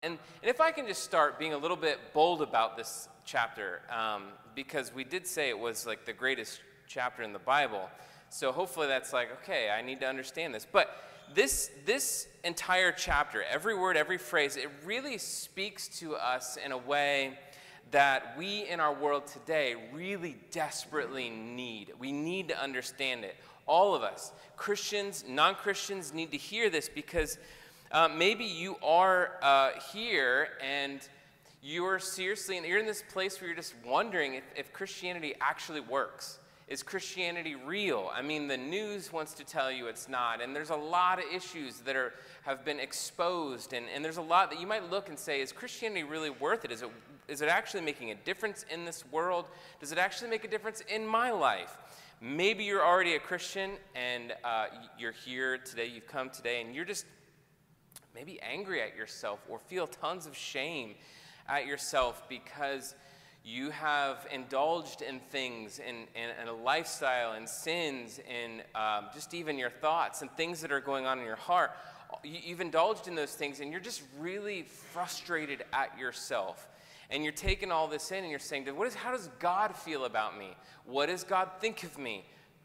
And if I can just start being a little bit bold about this chapter, because we did say it was like the greatest chapter in the Bible. So hopefully that's like, okay, I need to understand this. But this entire chapter, every word, every phrase, it really speaks to us in a way that we in our world today really desperately need. We need to understand it. All of us, Christians, non-Christians, need to hear this because maybe you are here and you're in this place where you're just wondering if Christianity actually works. Is Christianity real? I mean, the news wants to tell you it's not, and there's a lot of issues that have been exposed, and there's a lot that you might look and say, is Christianity really worth it? Is it actually making a difference in this world? Does it actually make a difference in my life? Maybe you're already a Christian, and you're here today, you've come today, and you're just maybe angry at yourself or feel tons of shame at yourself because you have indulged in things, in a lifestyle, and sins, and just even your thoughts and things that are going on in your heart. You've indulged in those things, and you're just really frustrated at yourself. And you're taking all this in, and you're saying, how does God feel about me? What does God think of me?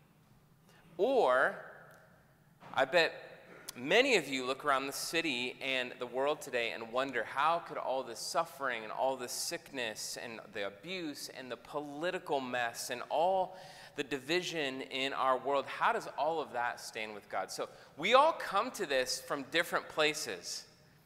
Or, I bet many of you look around the city and the world today and wonder, how could all this suffering and all this sickness and the abuse and the political mess and all the division in our world, how does all of that stand with God? So we all come to this from different places.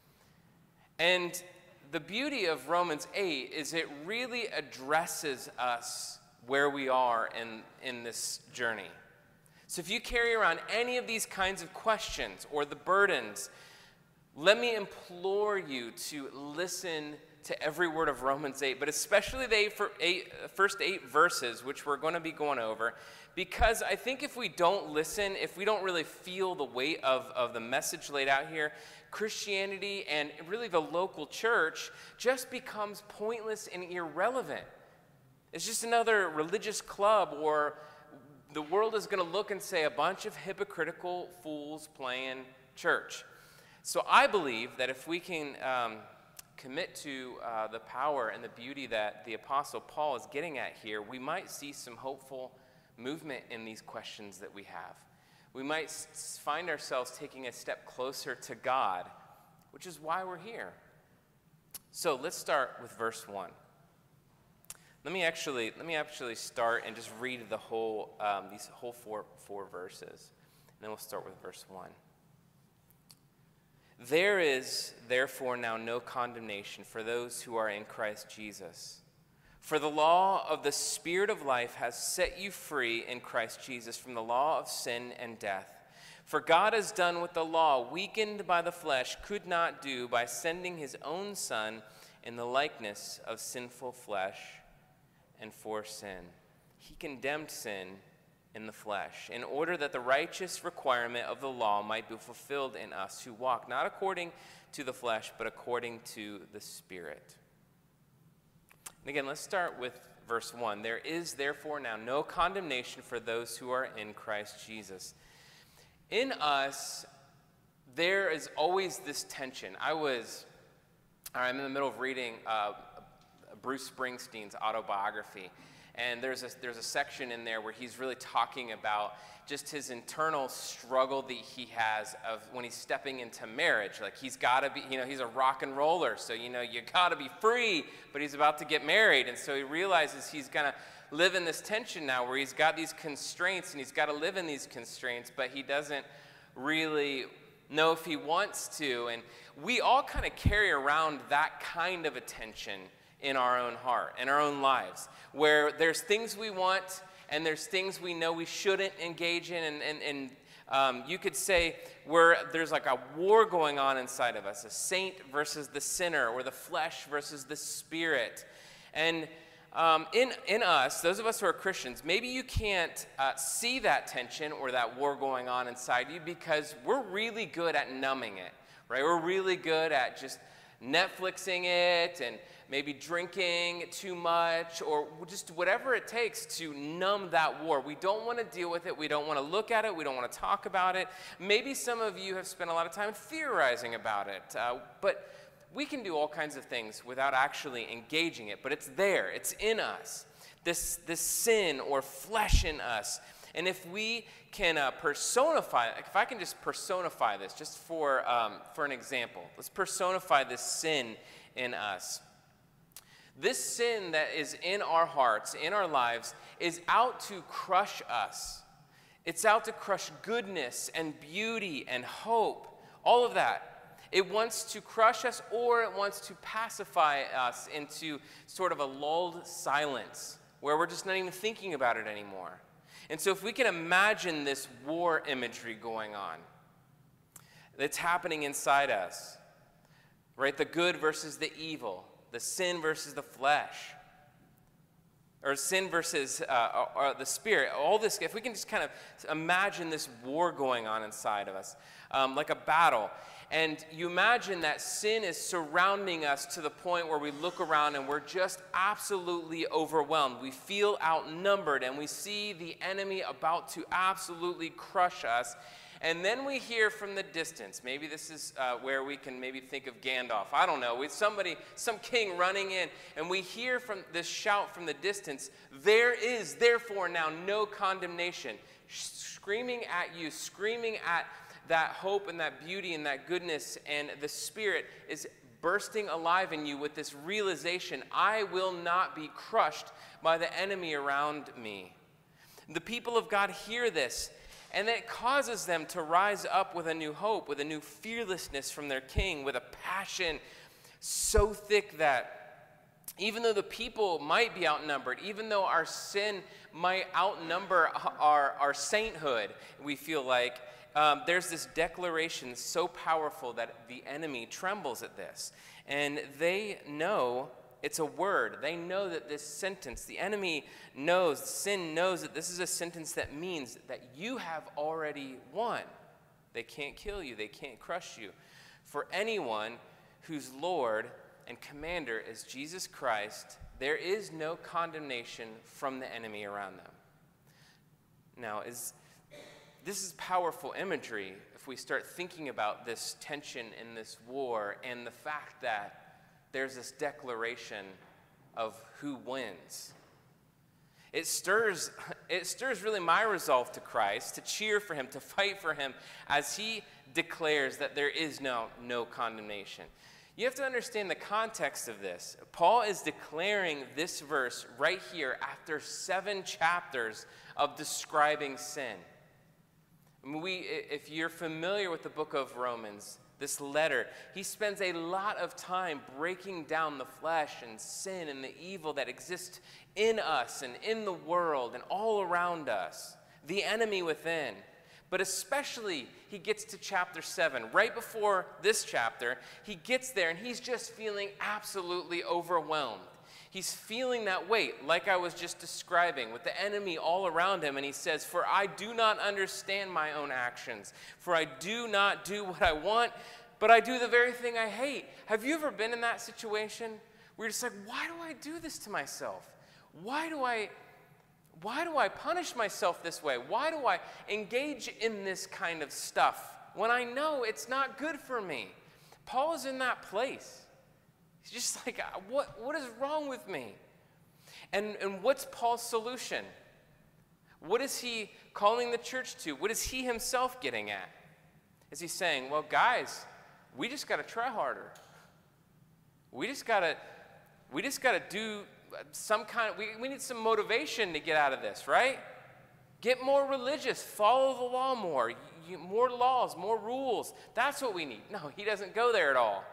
And the beauty of Romans 8 is it really addresses us where we are in this journey. So if you carry around any of these kinds of questions or the burdens, let me implore you to listen to every word of Romans 8, but especially the first 8 verses, which we're going to be going over, because I think if we don't listen, if we don't really feel the weight of the message laid out here, Christianity and really the local church just becomes pointless and irrelevant. It's just another religious club, or the world is going to look and say a bunch of hypocritical fools playing church. So I believe that if we can commit to the power and the beauty that the Apostle Paul is getting at here, we might see some hopeful movement in these questions that we have. We might find ourselves taking a step closer to God, which is why we're here. So let's start with verse 1. Let me actually start and just read the whole these whole four verses, and then we'll start with verse 1. There is therefore now no condemnation for those who are in Christ Jesus. For the law of the Spirit of life has set you free in Christ Jesus from the law of sin and death. For God has done what the law, weakened by the flesh, could not do by sending his own Son in the likeness of sinful flesh. And for sin, he condemned sin in the flesh, in order that the righteous requirement of the law might be fulfilled in us who walk not according to the flesh, but according to the Spirit. And again, let's start with verse 1. There is therefore now no condemnation for those who are in Christ Jesus. In us, there is always this tension. I'm in the middle of reading Bruce Springsteen's autobiography, and there's a section in there where he's really talking about just his internal struggle that he has of when he's stepping into marriage. Like, he's got to be, he's a rock and roller, so you got to be free, but he's about to get married, and so he realizes he's gonna live in this tension now where he's got these constraints and he's got to live in these constraints, but he doesn't really know if he wants to. And we all kind of carry around that kind of a tension in our own heart, in our own lives, where there's things we want and there's things we know we shouldn't engage in, and you could say where there's like a war going on inside of us, a saint versus the sinner, or the flesh versus the spirit. And in us, those of us who are Christians, maybe you can't see that tension or that war going on inside you because we're really good at numbing it, right? We're really good at just Netflixing it and maybe drinking too much, or just whatever it takes to numb that war. We don't want to deal with it. We don't want to look at it. We don't want to talk about it. Maybe some of you have spent a lot of time theorizing about it, but we can do all kinds of things without actually engaging it, but it's there, it's in us. This sin or flesh in us. And if we can personify, if I can just personify this, just for an example, let's personify this sin in us. This sin that is in our hearts, in our lives, is out to crush us. It's out to crush goodness and beauty and hope, all of that. It wants to crush us, or it wants to pacify us into sort of a lulled silence where we're just not even thinking about it anymore. And so if we can imagine this war imagery going on that's happening inside us, right? The good versus the evil, the sin versus the flesh, or sin versus the spirit, all this, if we can just kind of imagine this war going on inside of us, like a battle. And you imagine that sin is surrounding us to the point where we look around and we're just absolutely overwhelmed. We feel outnumbered and we see the enemy about to absolutely crush us. And then we hear from the distance, maybe this is where we can maybe think of Gandalf, I don't know, with some king running in, and we hear from this shout from the distance, "There is therefore now no condemnation," screaming at you, screaming at that hope and that beauty and that goodness, and the Spirit is bursting alive in you with this realization, I will not be crushed by the enemy around me. The people of God hear this, and it causes them to rise up with a new hope, with a new fearlessness from their king, with a passion so thick that even though the people might be outnumbered, even though our sin might outnumber our sainthood, we feel like, there's this declaration so powerful that the enemy trembles at this. And they know it's a word. They know that this sentence, the enemy knows, sin knows that this is a sentence that means that you have already won. They can't kill you. They can't crush you. For anyone whose Lord and commander is Jesus Christ, there is no condemnation from the enemy around them. Now, this is powerful imagery if we start thinking about this tension in this war and the fact that there's this declaration of who wins. It stirs really my resolve to Christ, to cheer for him, to fight for him, as he declares that there is no condemnation. You have to understand the context of this. Paul is declaring this verse right here after 7 chapters of describing sin. If you're familiar with the book of Romans, this letter, he spends a lot of time breaking down the flesh and sin and the evil that exists in us and in the world and all around us, the enemy within. But especially, he gets to chapter 7. Right before this chapter, he gets there and he's just feeling absolutely overwhelmed. He's feeling that weight, like I was just describing, with the enemy all around him. And he says, "For I do not understand my own actions. For I do not do what I want, but I do the very thing I hate." Have you ever been in that situation where you're just like, why do I do this to myself? Why do I punish myself this way? Why do I engage in this kind of stuff when I know it's not good for me? Paul is in that place. He's just like, what is wrong with me? And what's Paul's solution? What is he calling the church to? What is he himself getting at? Is he saying, well, guys, we just got to try harder. We just got to do some kind of, we need some motivation to get out of this, right? Get more religious, follow the law more, more laws, more rules. That's what we need. No, he doesn't go there at all.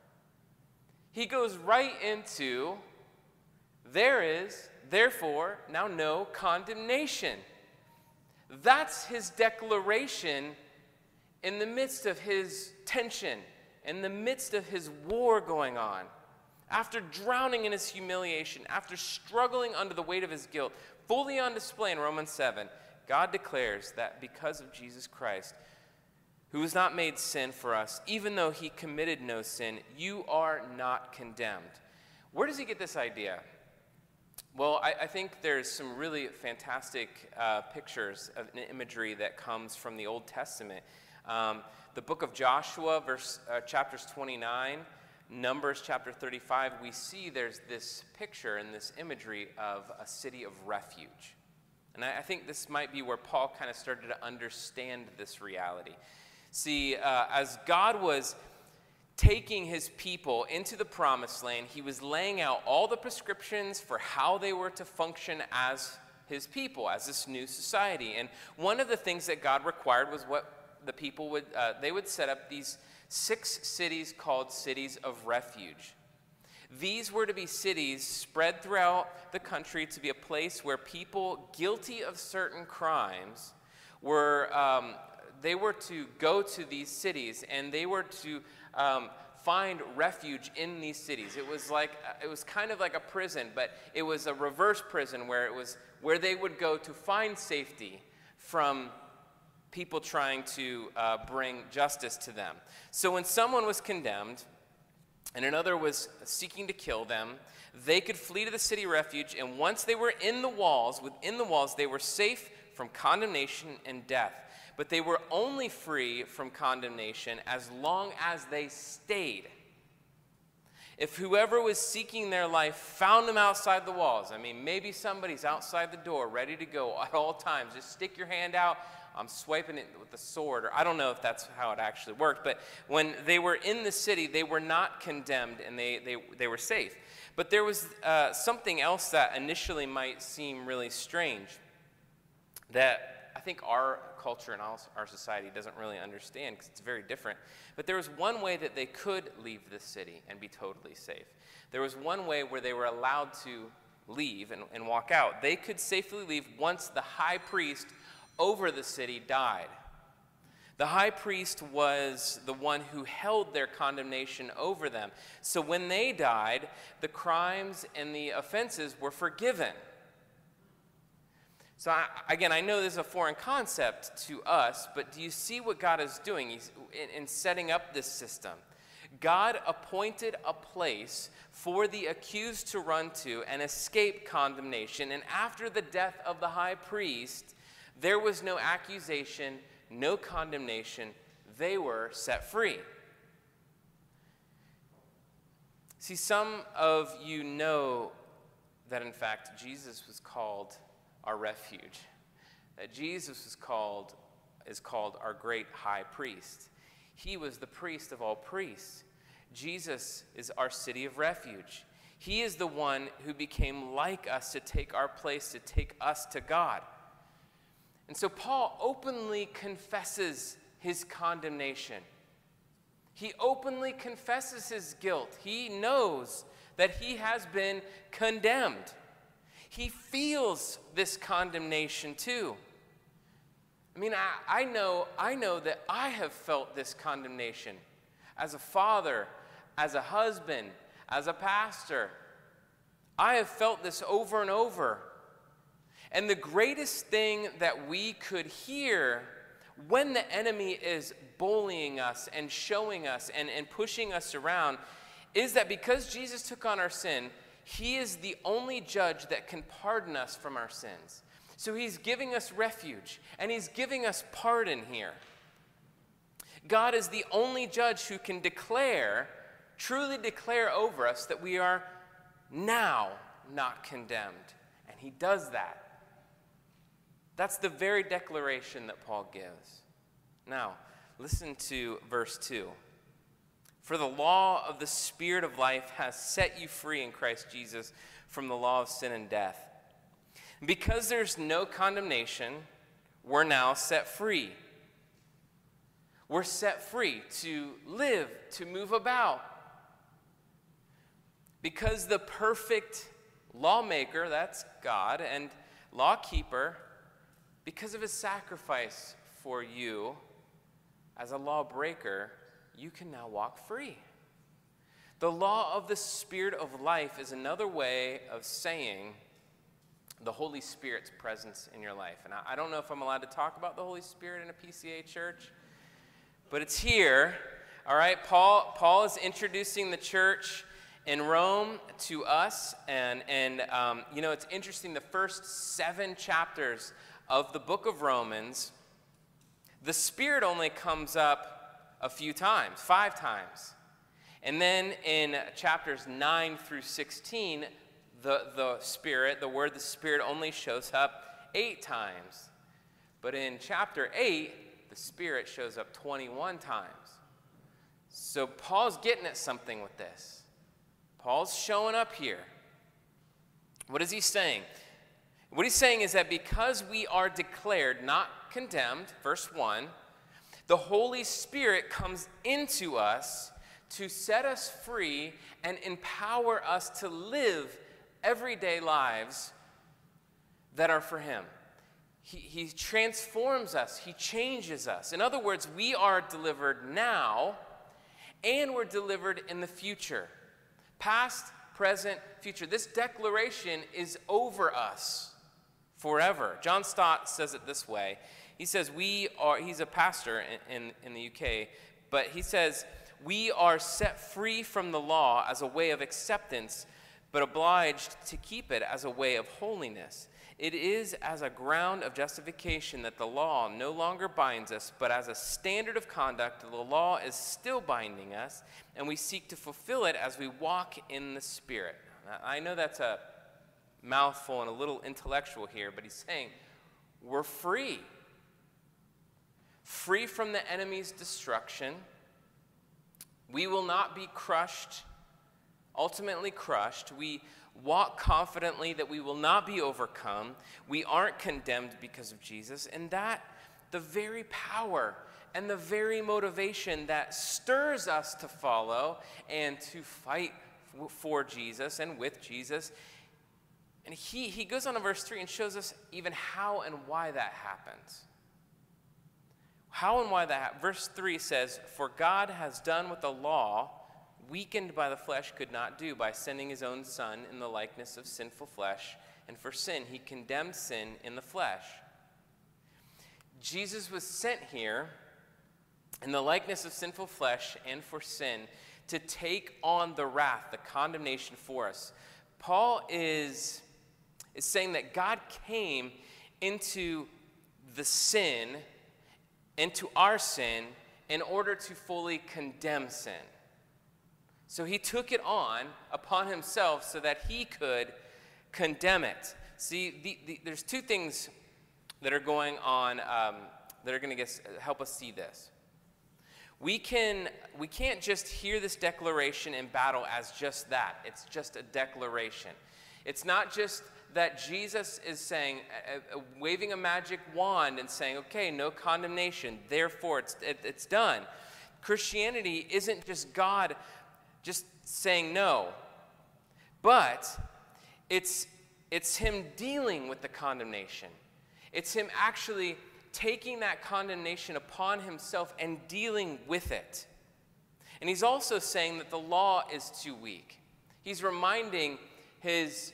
He goes right into, there is, therefore, now no condemnation. That's his declaration in the midst of his tension, in the midst of his war going on. After drowning in his humiliation, after struggling under the weight of his guilt, fully on display in Romans 7, God declares that because of Jesus Christ, who was not made sin for us, even though he committed no sin, you are not condemned. Where does he get this idea? Well, I think there's some really fantastic pictures of imagery that comes from the Old Testament. The book of Joshua, chapters 29 Numbers chapter 35, we see there's this picture and this imagery of a city of refuge. And I think this might be where Paul kind of started to understand this reality. See, as God was taking his people into the promised land, he was laying out all the prescriptions for how they were to function as his people, as this new society. And one of the things that God required was what the people would, they would set up these 6 cities called cities of refuge. These were to be cities spread throughout the country to be a place where people guilty of certain crimes were, they were to go to these cities, and they were to find refuge in these cities. It was kind of like a prison, but it was a reverse prison where they would go to find safety from people trying to bring justice to them. So when someone was condemned and another was seeking to kill them, they could flee to the city refuge, and once they were within the walls, they were safe from condemnation and death. But they were only free from condemnation as long as they stayed. If whoever was seeking their life found them outside the walls, I mean, maybe somebody's outside the door ready to go at all times. Just stick your hand out. I'm swiping it with the sword, or I don't know if that's how it actually worked. But when they were in the city, they were not condemned, and they were safe. But there was something else that initially might seem really strange that I think our culture and our society doesn't really understand, because it's very different. But there was one way that they could leave the city and be totally safe. There was one way where they were allowed to leave and walk out. They could safely leave once the high priest over the city died. The high priest was the one who held their condemnation over them. So when they died, the crimes and the offenses were forgiven. So again, I know this is a foreign concept to us, but do you see what God is doing in setting up this system? God appointed a place for the accused to run to and escape condemnation, and after the death of the high priest, there was no accusation, no condemnation. They were set free. See, some of you know that, in fact, Jesus was called our refuge. That Jesus is called our great high priest. He was the priest of all priests. Jesus is our city of refuge. He is the one who became like us to take our place, to take us to God. And so Paul openly confesses his condemnation. He openly confesses his guilt. He knows that he has been condemned. He feels this condemnation too. I mean, I know that I have felt this condemnation as a father, as a husband, as a pastor. I have felt this over and over. And the greatest thing that we could hear when the enemy is bullying us and showing us and pushing us around is that because Jesus took on our sin, he is the only judge that can pardon us from our sins. So he's giving us refuge, and he's giving us pardon here. God is the only judge who can truly declare over us that we are now not condemned. And he does that. That's the very declaration that Paul gives. Now, listen to verse 2. For the law of the Spirit of life has set you free in Christ Jesus from the law of sin and death. Because there's no condemnation, we're now set free. We're set free to live, to move about. Because the perfect lawmaker, that's God, and lawkeeper, because of his sacrifice for you as a lawbreaker, you can now walk free. The law of the Spirit of life is another way of saying the Holy Spirit's presence in your life. And I don't know if I'm allowed to talk about the Holy Spirit in a PCA church, but it's here. All right, Paul is introducing the church in Rome to us, and you know, it's interesting, the first 7 chapters of the book of Romans, the Spirit only comes up a few times, 5 times. And then in chapters 9 through 16, the Spirit, the word the Spirit only shows up 8 times. But in chapter 8, the Spirit shows up 21 times. So Paul's getting at something with this. Paul's showing up here. What is he saying? What he's saying is that because we are declared not condemned, verse 1, the Holy Spirit comes into us to set us free and empower us to live everyday lives that are for him. He transforms us. He changes us. In other words, we are delivered now, and we're delivered in the future. Past, present, future. This declaration is over us forever. John Stott says it this way. He says he's a pastor in the UK, but he says, we are set free from the law as a way of acceptance, but obliged to keep it as a way of holiness. It is as a ground of justification that the law no longer binds us, but as a standard of conduct, the law is still binding us, and we seek to fulfill it as we walk in the Spirit. Now, I know that's a mouthful and a little intellectual here, but he's saying we're free. Free from the enemy's destruction. We will not be crushed, ultimately crushed. We walk confidently that we will not be overcome. We aren't condemned because of Jesus. And that, the very power and the very motivation that stirs us to follow and to fight for Jesus and with Jesus. And he goes on to verse 3 and shows us even how and why that happens. How and why that happens. Verse 3 says, "For God has done what the law, weakened by the flesh, could not do by sending his own Son in the likeness of sinful flesh. And for sin, he condemned sin in the flesh." Jesus was sent here in the likeness of sinful flesh and for sin to take on the wrath, the condemnation for us. Paul is saying that God came into the sin, into our sin, in order to fully condemn sin. So he took it on upon himself so that he could condemn it. See, there's 2 things that are going on that are going to help us see this. We can't just hear this declaration in battle as just that. It's just a declaration. It's not just that Jesus is saying, waving a magic wand and saying, okay, no condemnation, therefore it's done. Christianity isn't just God just saying no, but it's him dealing with the condemnation. It's him actually taking that condemnation upon himself and dealing with it. And he's also saying that the law is too weak. He's reminding these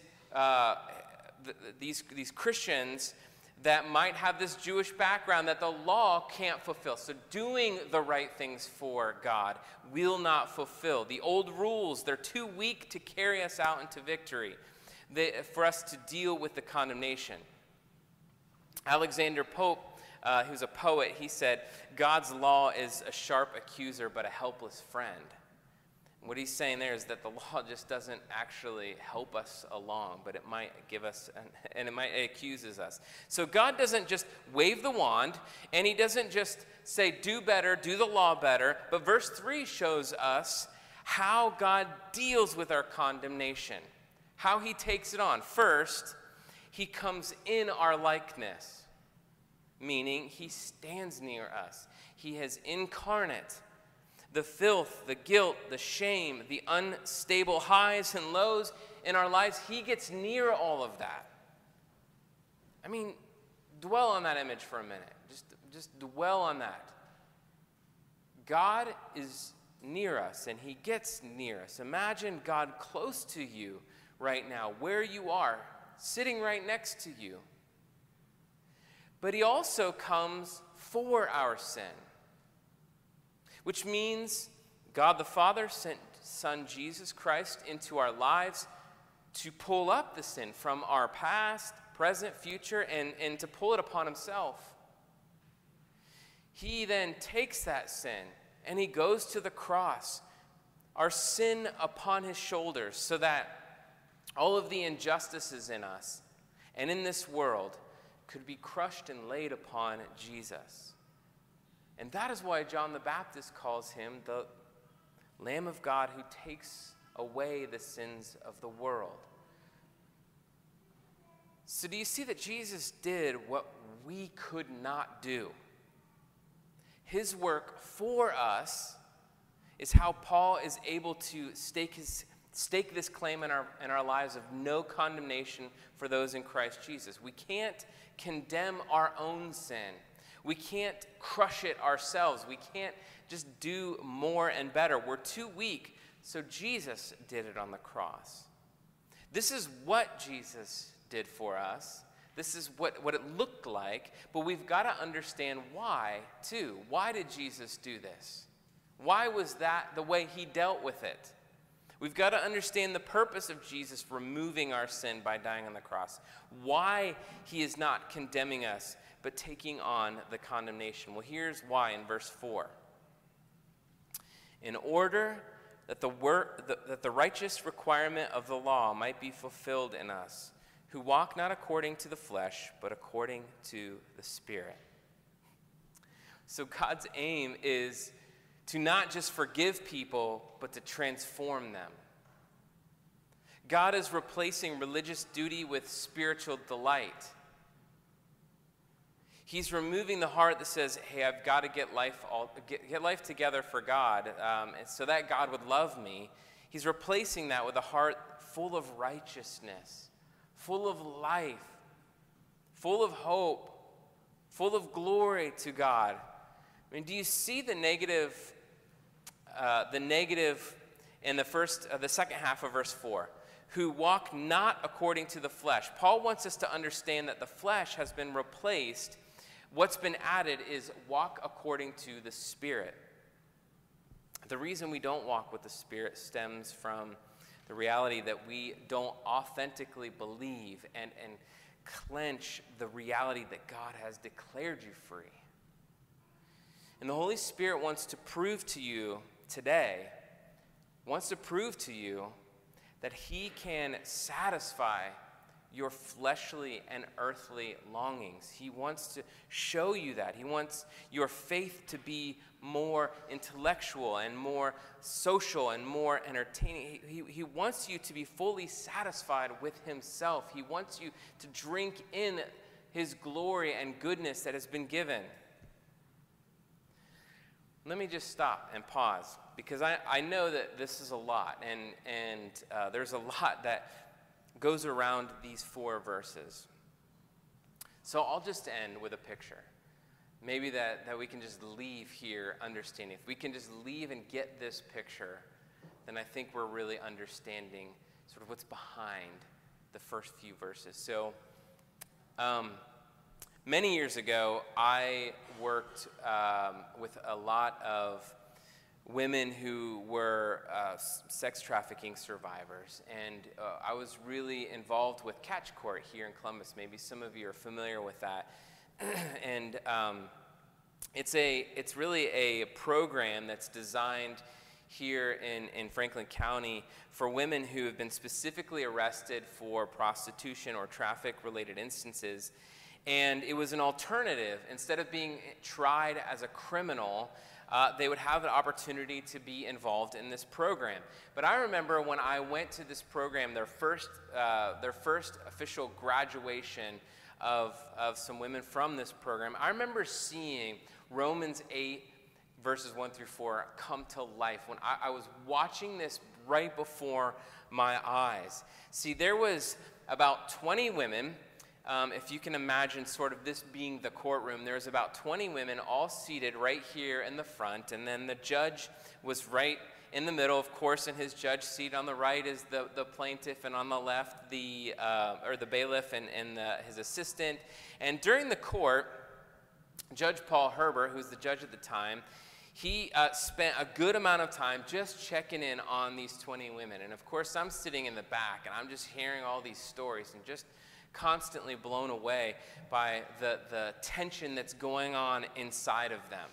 Christians that might have this Jewish background that the law can't fulfill. So doing the right things for God will not fulfill. The old rules, they're too weak to carry us out into victory, for us to deal with the condemnation. Alexander Pope, who's a poet, he said, God's law is a sharp accuser but a helpless friend. What he's saying there is that the law just doesn't actually help us along, but it might give us, and it accuses us. So God doesn't just wave the wand, and he doesn't just say, do better, do the law better, but verse 3 shows us how God deals with our condemnation, how he takes it on. First, he comes in our likeness, meaning he stands near us. He is incarnate. The filth, the guilt, the shame, the unstable highs and lows in our lives, he gets near all of that. I mean, dwell on that image for a minute. Just dwell on that. God is near us, and he gets near us. Imagine God close to you right now, where you are, sitting right next to you. But he also comes for our sin, which means God the Father sent Son Jesus Christ into our lives to pull up the sin from our past, present, future, and to pull it upon himself. He then takes that sin and he goes to the cross our sin upon his shoulders so that all of the injustices in us and in this world could be crushed and laid upon Jesus. And that is why John the Baptist calls him the Lamb of God who takes away the sins of the world. So do you see that Jesus did what we could not do? His work for us is how Paul is able to stake this claim in our lives of no condemnation for those in Christ Jesus. We can't condemn our own sin. We can't crush it ourselves. We can't just do more and better. We're too weak, so Jesus did it on the cross. This is what Jesus did for us. This is what it looked like, but we've got to understand why, too. Why did Jesus do this? Why was that the way he dealt with it? We've got to understand the purpose of Jesus removing our sin by dying on the cross. Why he is not condemning us, but taking on the condemnation. Well, here's why in verse 4. In order that the righteous requirement of the law might be fulfilled in us, who walk not according to the flesh, but according to the Spirit. So God's aim is to not just forgive people, but to transform them. God is replacing religious duty with spiritual delight. He's removing the heart that says, hey, I've got to get life together for God, so that God would love me. He's replacing that with a heart full of righteousness, full of life, full of hope, full of glory to God. I mean, do you see the negative in the second half of verse 4? Who walk not according to the flesh. Paul wants us to understand that the flesh has been replaced. What's been added is walk according to the Spirit. The reason we don't walk with the Spirit stems from the reality that we don't authentically believe and clench the reality that God has declared you free. And the Holy Spirit wants to prove to you today, that he can satisfy your fleshly and earthly longings. He wants to show you that. He wants your faith to be more intellectual and more social and more entertaining. He wants you to be fully satisfied with himself. He wants you to drink in his glory and goodness that has been given. Let me just stop and pause, because I know that this is a lot, and there's a lot that goes around these 4 verses. So I'll just end with a picture. Maybe that we can just leave here understanding. If we can just leave and get this picture, then I think we're really understanding sort of what's behind the first few verses. So many years ago, I worked with a lot of women who were sex trafficking survivors, and I was really involved with Catch Court here in Columbus. Maybe some of you are familiar with that. And it's really a program that's designed here in Franklin County for women who have been specifically arrested for prostitution or traffic-related instances. And it was an alternative. Instead of being tried as a criminal, they would have an opportunity to be involved in this program. But I remember when I went to this program, their first official graduation of some women from this program, I remember seeing Romans 8, verses 1 through 4 come to life when I was watching this right before my eyes. See, there was about 20 women. If you can imagine sort of this being the courtroom, there was about 20 women all seated right here in the front, and then the judge was right in the middle, of course, in his judge seat. On the right is the plaintiff, and on the left the bailiff and his assistant. And during the court, Judge Paul Herbert, who was the judge at the time, he spent a good amount of time just checking in on these 20 women. And of course, I'm sitting in the back, and I'm just hearing all these stories and just constantly blown away by the tension that's going on inside of them.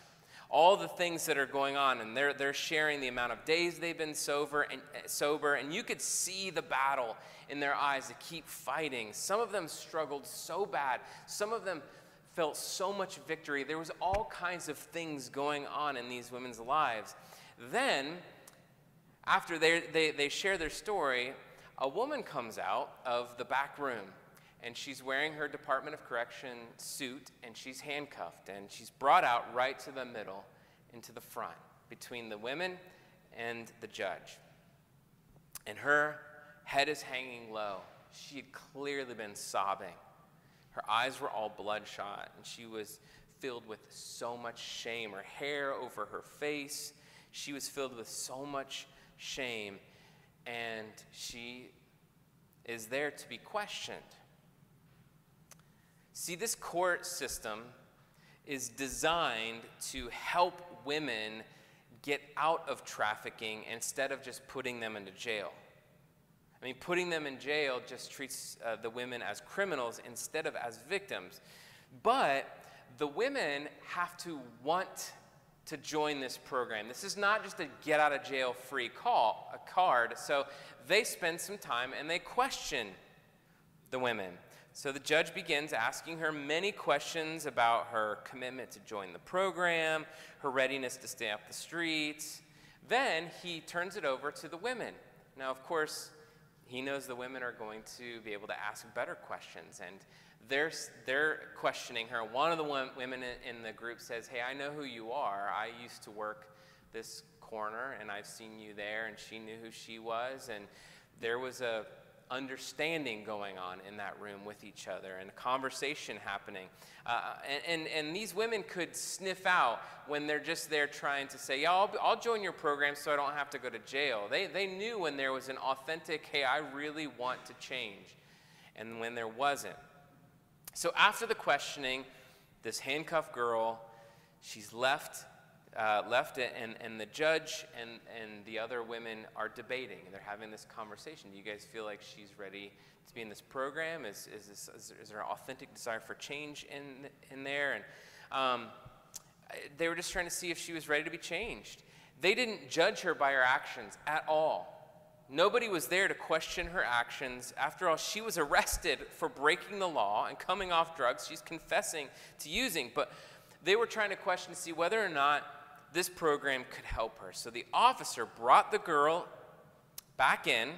all the things that are going on, and they're sharing the amount of days they've been sober, and you could see the battle in their eyes to keep fighting. Some of them struggled so bad. Some of them felt so much victory. There was all kinds of things going on in these women's lives. Then, after they share their story, a woman comes out of the back room, and she's wearing her Department of Correction suit, and she's handcuffed, and she's brought out right to the middle, into the front, between the women and the judge. And her head is hanging low. She had clearly been sobbing. Her eyes were all bloodshot, and she was filled with so much shame. Her hair over her face, she was filled with so much shame, and she is there to be questioned. See, this court system is designed to help women get out of trafficking instead of just putting them into jail. I mean, putting them in jail just treats the women as criminals instead of as victims. But the women have to want to join this program. This is not just a get-out-of-jail-free card. So they spend some time and they question the women. So the judge begins asking her many questions about her commitment to join the program, her readiness to stay off the streets. Then he turns it over to the women. Now, of course, he knows the women are going to be able to ask better questions, and they're questioning her. One of the women in the group says, "Hey, I know who you are. I used to work this corner, and I've seen you there," and she knew who she was, and there was a understanding going on in that room with each other and a conversation happening. And these women could sniff out when they're just there trying to say, "Yeah, I'll join your program so I don't have to go to jail." They knew when there was an authentic, "Hey, I really want to change," and when there wasn't. So after the questioning, this handcuffed girl, she's left it, and the judge and the other women are debating, and they're having this conversation. Do you guys feel like she's ready to be in this program? Is there an authentic desire for change in there? And they were just trying to see if she was ready to be changed. They didn't judge her by her actions at all. Nobody was there to question her actions. After all, she was arrested for breaking the law and coming off drugs. She's confessing to using, but they were trying to question to see whether or not this program could help her. So the officer brought the girl back in,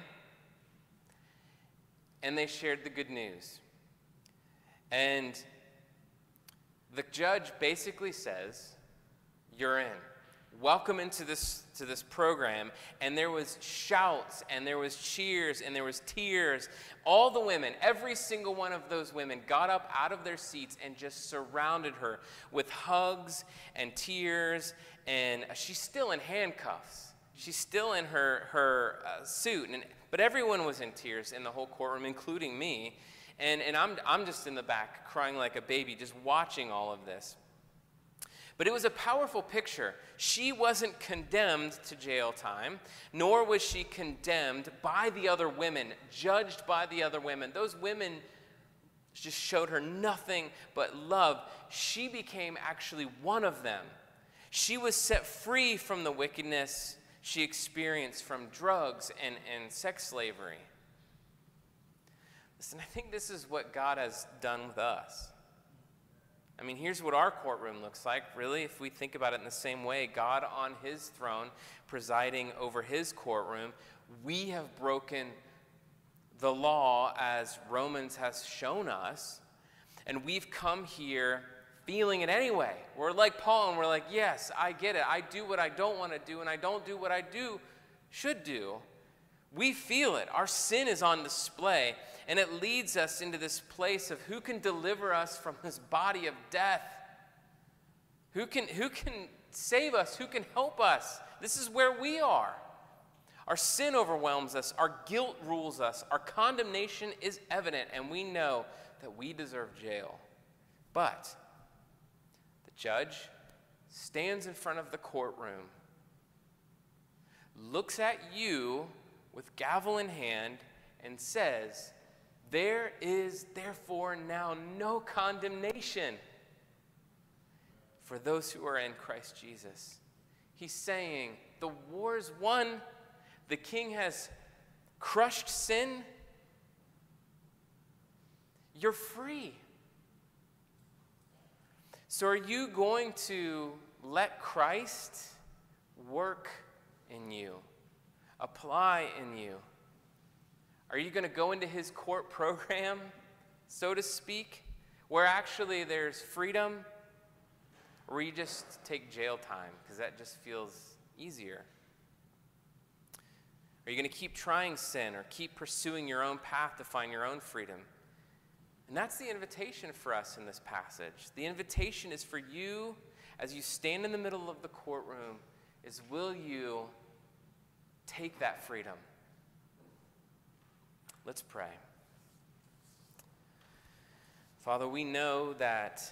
and they shared the good news. And the judge basically says, "You're in. Welcome into this program." And there was shouts, and there was cheers, and there was tears. All the women, every single one of those women, got up out of their seats and just surrounded her with hugs and tears. And she's still in handcuffs. She's still in her suit. But everyone was in tears in the whole courtroom, including me. And I'm just in the back crying like a baby, just watching all of this. But it was a powerful picture. She wasn't condemned to jail time, nor was she condemned by the other women, judged by the other women. Those women just showed her nothing but love. She became actually one of them. She was set free from the wickedness she experienced from drugs and sex slavery. Listen, I think this is what God has done with us. I mean, here's what our courtroom looks like, really, if we think about it in the same way. God on his throne, presiding over his courtroom. We have broken the law as Romans has shown us, and we've come here feeling it anyway. We're like Paul, and we're like, "Yes, I get it. I do what I don't want to do, and I don't do what I should do." We feel it. Our sin is on display, and it leads us into this place of who can deliver us from this body of death? Who can save us? Who can help us? This is where we are. Our sin overwhelms us. Our guilt rules us. Our condemnation is evident, and we know that we deserve jail. But the judge stands in front of the courtroom, looks at you with gavel in hand, and says, "There is therefore now no condemnation for those who are in Christ Jesus. He's saying, the war's won. The King has crushed sin. You're free. So are you going to let Christ work in you, apply in you? Are you going to go into his court program, so to speak, where actually there's freedom, or you just take jail time because that just feels easier? Are you going to keep trying sin or keep pursuing your own path to find your own freedom? And that's the invitation for us in this passage. The invitation is for you, as you stand in the middle of the courtroom, is will you take that freedom? Let's pray. Father, we know that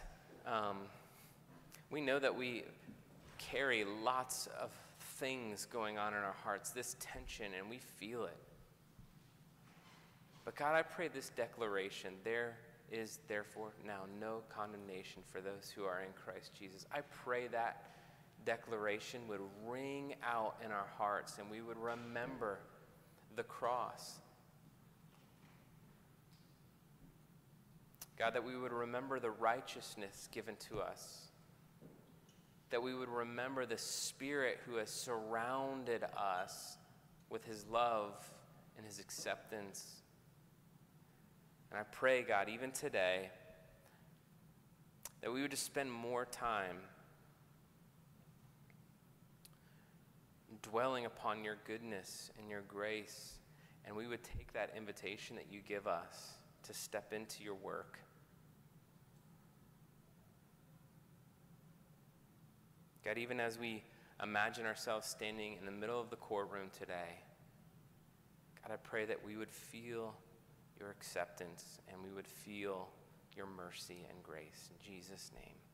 we carry lots of things going on in our hearts, this tension, and we feel it. But God, I pray this declaration, there is therefore now no condemnation for those who are in Christ Jesus. I pray that declaration would ring out in our hearts and we would remember the cross. God, that we would remember the righteousness given to us. That we would remember the Spirit who has surrounded us with his love and his acceptance. And I pray, God, even today, that we would just spend more time dwelling upon your goodness and your grace, and we would take that invitation that you give us to step into your work. God, even as we imagine ourselves standing in the middle of the courtroom today, God, I pray that we would feel your acceptance and we would feel your mercy and grace. In Jesus' name.